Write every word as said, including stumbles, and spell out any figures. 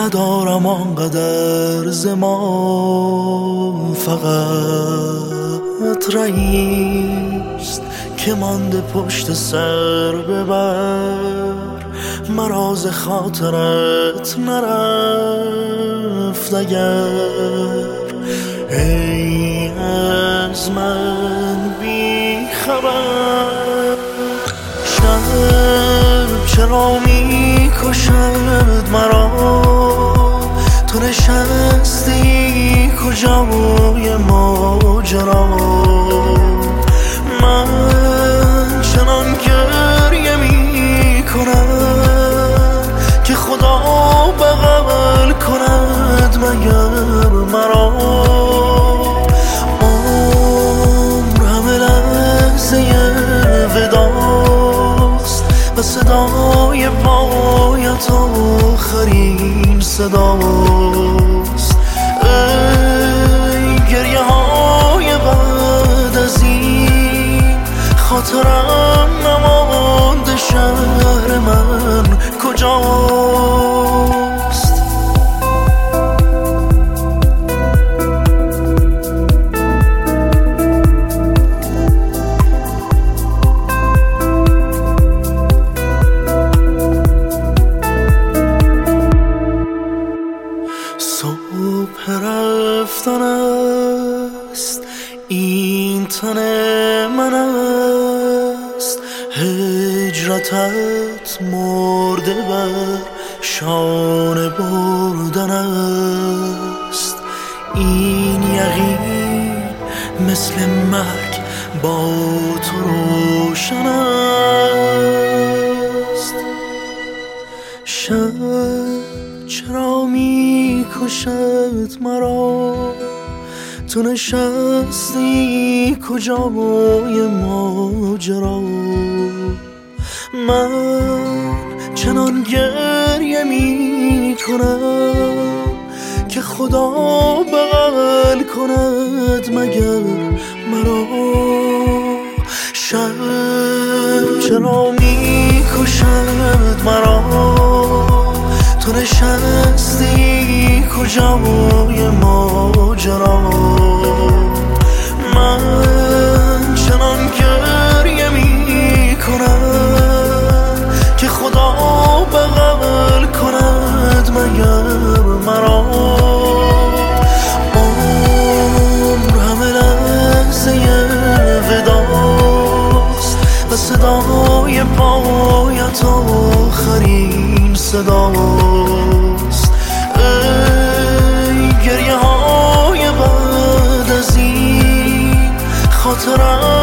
ندارم آنقدر ز ما، فقط رئیست که مانده پشت سر ببر. مراز خاطرت نرفت اگر ای از من بی خبر. شب چرا می کشد مرا، تو نشستی کجای ماجرا. من چنان گریه می کنم که خدا بغل کند مگر مرا. عمر همه لحظه وداست و صدای پایت آخرین صداست. ای گریه های بعد از این، خاطرم نمانده شهر من کجاست. صبح رفتن است، این تن من است. هجرتت مرده بر شانه بردن است. این یقین مثل مرگ با تو روشن است. شب چرا می کشد مرا، تو نشستی کجای ماجرا. من چنان گریه می کنم که خدا بغل کند مگر مرا. شب چرا می کشد مرا، تو نشستی کجای ماجرا. من چنان گریه می کنم که خدا بغل کند مگر مرا. عمر همه لحظه وداست و صدای پایت آخرین صداست. ای گریه های بعد از این، خاطرم